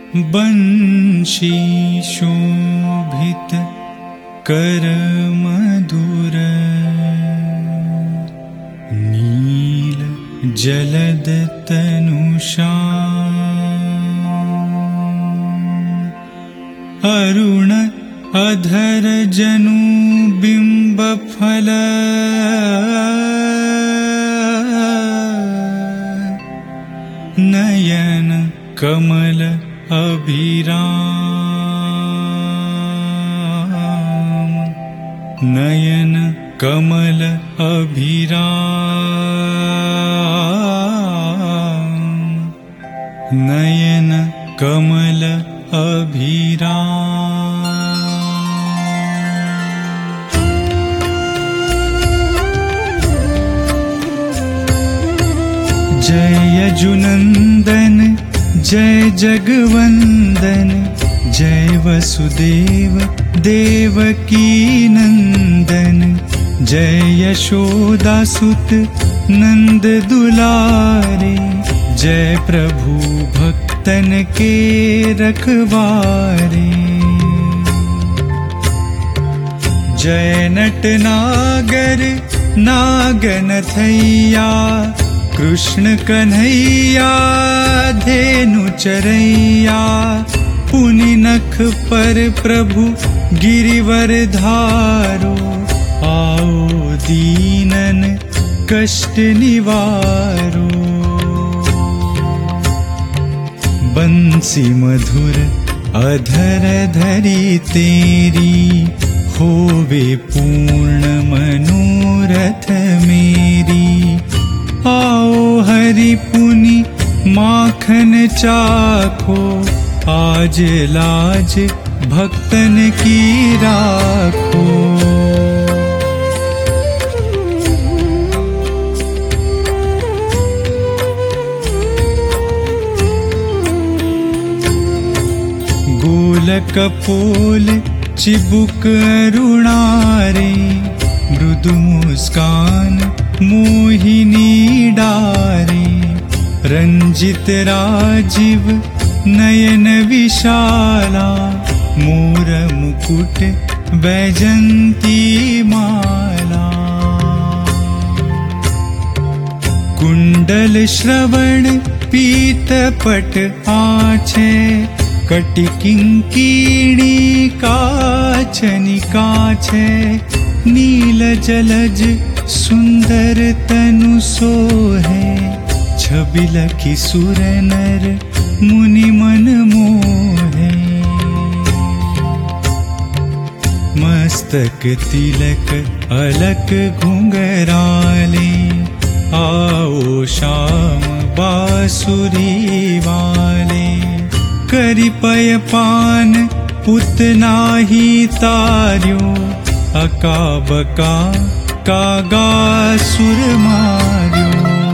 बंशी शोभित कर मधुर नील जलद तनुषाम् अरुण अधर जनु बिंब फल नयन कमल अभिराम नयन कमल अभिराम नयन कमल अभिराम। जय यजुनंदन जय जगवंदन जय वसुदेव देवकी नंदन जय यशोदासुत नंद दुलारे जय प्रभु भक्तन के रखवारे। जय नटनागर नागनथैया कृष्ण कन्हैया धेनु चरैया पुनि नख पर प्रभु गिरिवर धारो आओ दीनन कष्ट निवारो। बंसी मधुर अधर धरी तेरी होवे पूर्ण मनोरथ मेरी आओ हरि पुनि माखन चाखो आज लाज भक्तन की राखो। गोलक पोल चिबुक अरुणारे मृदु मुस्कान मोहिनी डारे रंजित राजीव नयन विशाला मोर मुकुट वैजंती माला। कुंडल श्रवण पीत पट आछे कटि किंकिणी काछनि काछे नील जलज सुंदर तनु सोहे छबि लखि सुर नर मुनि मन मोहे। मस्तक तिलक अलक घुंघराले आओ श्याम बांसुरी वाले करि पय पान पुतना ही तार्यो अका बका कागा सुर मार्यो।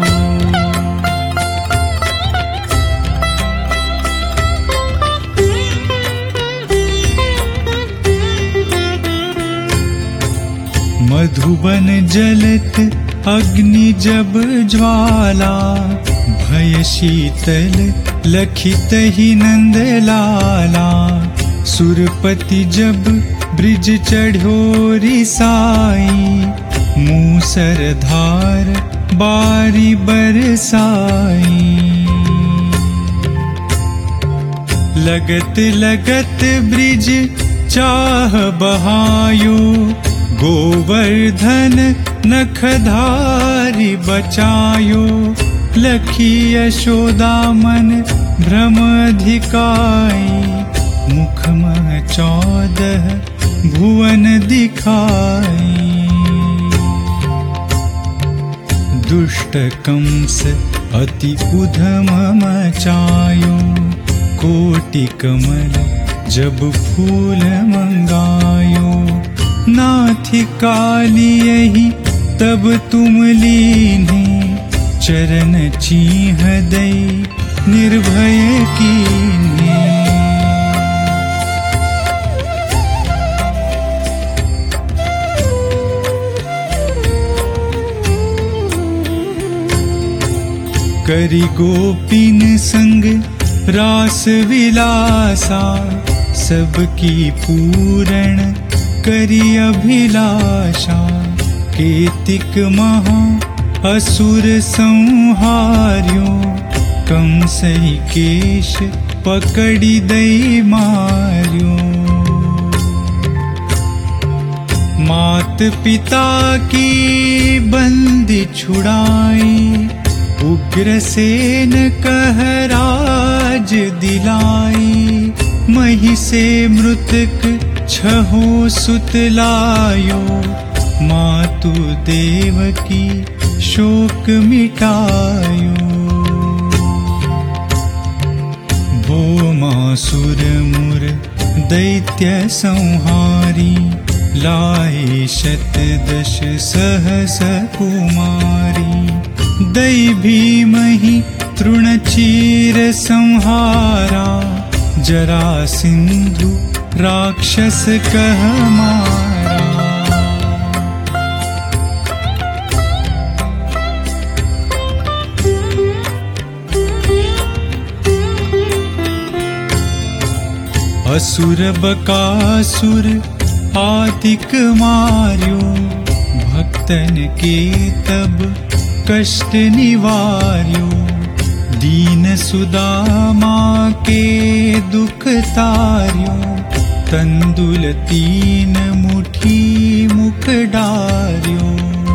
मधुबन जलत अग्नि जब ज्वाला भय शीतल लखित ही नंद लाला। सुरपति जब ब्रिज चढ़ो रिसाई मूसर धार बारी बरसाई। लगत लगत ब्रिज चाह बहायो गोवर्धन नखधारी बचायो। लखी यशोदा मन भ्रम अधिकाई मुख मह 14 भुवन दिखाई। दुष्ट कंस अति उधम मचायो कोटि कमल जब फूल मंगायो। नाथी काली यही तब तुम लीन्हे चरण चीह दई निर्भय कीन्हे। करी गोपिन संग रास विलासा सबकी पूरण करी अभिलाषा। केतिक महा असुर संहार्यो कंसई केश पकड़ी दई मार्यो। मात पिता की बंदी छुड़ाई उग्रसेन कह राज दिलाई। मही से मृतक छहो सुत लायो मातु देवकी शोक मिटायो। भौमासुर मुर दैत्य संहारी लाए शतदश सहस कुमारी। दै भीमहि तृणचीर संहारा जरा सिंधु राक्षस कह मारा। असुर बकासुर आदिक मार्यो भक्तन के तब कष्ट निवार्यो। दीन सुदामा के दुख तार्यो तंदुल तीन मुठी मुख डार्यो।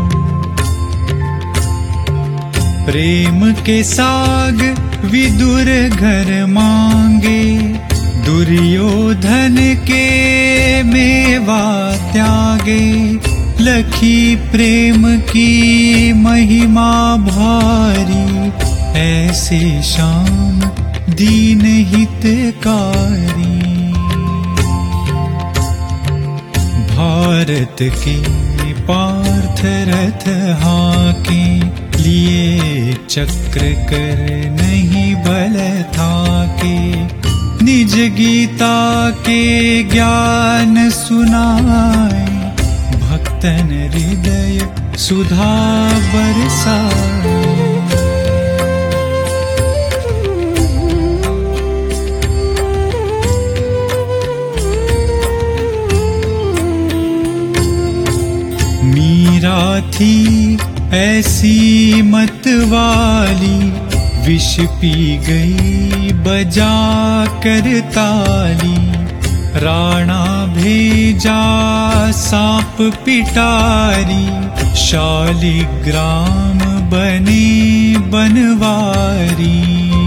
प्रेम के साग विदुर घर मांगे दुर्योधन के मेवा त्यागे। लखी प्रेम की महिमा भारी ऐसे श्याम दीन हितकारी। भारत के पार्थ रथ हाके लिए चक्र कर नहीं बल थाके। निज गीता के ज्ञान सुनाए भक्तन हृदय सुधा बरसाए। मीरा थी ऐसी मत वाली विष पी गई बजा कर ताली। राणा भेजा सांप पिटारी शालिग्राम बने बनवारी।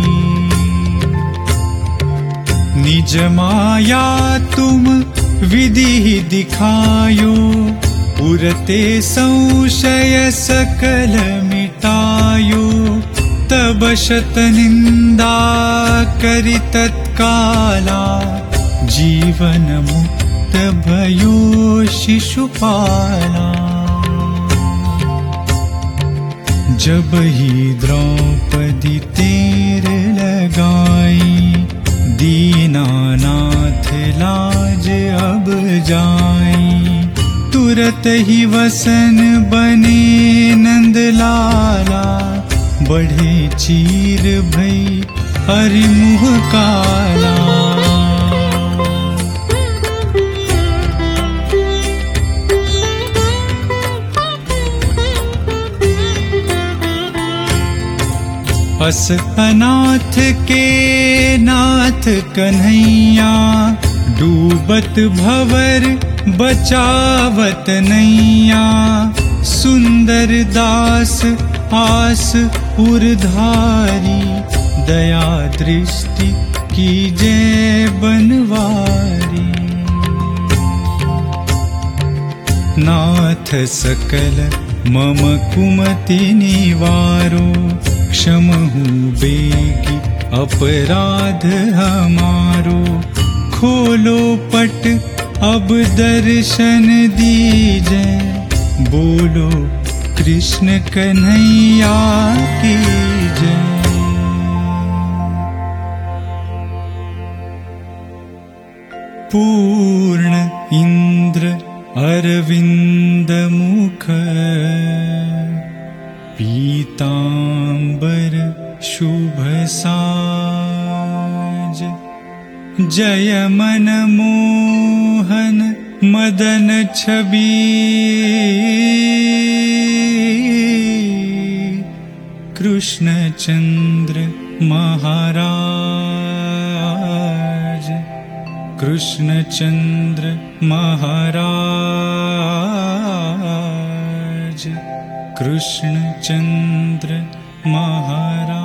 निज माया तुम विधि दिखायो उरते संशय सकल मिटायो। तब शत निंदा करि तत्काला जीवन मुक्त भयो शिशुपाला। जब ही द्रौपदी तेर लगाई दीनानाथ लाज अब जाई। तुरत ही वसन बने नंद लाला बढ़े चीर भई हरिमुह काला। अस अनाथ के नाथ कन्हैया डूबत भवर बचावत नैया। सुंदर दास आस उरधारी दया दृष्टि की जय बनवारी। नाथ सकल मम कुमति निवारो क्षमहु बेगी अपराध हमारो। खोलो पट अब दर्शन दीजै बोलो कृष्ण कन्हैया की जय। पूर्ण इंद्र अरविंद मुख पीतांबर शुभ सा। जय मन मोहन मदन छवि कृष्णचंद्र महाराज कृष्णचंद्र महाराज कृष्णचंद्र महाराज।